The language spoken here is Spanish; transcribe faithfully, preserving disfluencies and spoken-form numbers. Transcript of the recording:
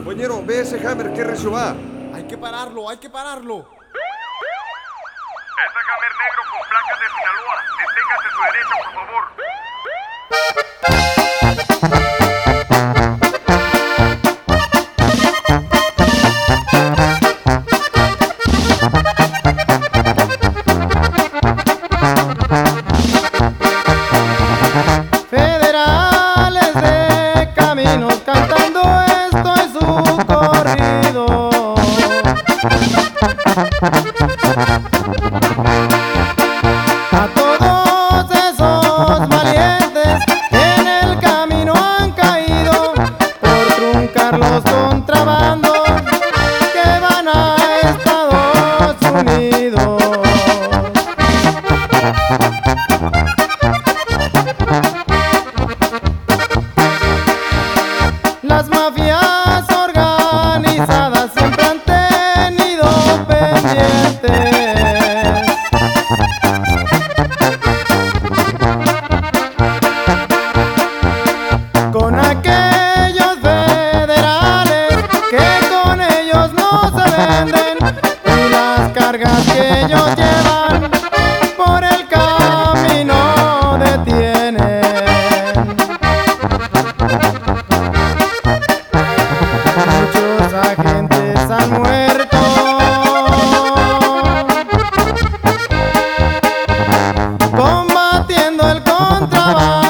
Compañero, ve ese Hammer, qué recio va. Hay que pararlo, hay que pararlo. Ese Hammer negro con placas de Sinaloa. Deténgase a su derecha, por favor. Federales de caminos cantando esto es su corrido. A todos esos valientes que en el camino han caído por truncar los contrabandos que van a Estados Unidos. Las mafias organizadas siempre han tenido pendientes con aquellos federales que con ellos no se venden y las cargas que ellos llevan por el camino detienen. Muchos agentes han muerto combatiendo el contrabando.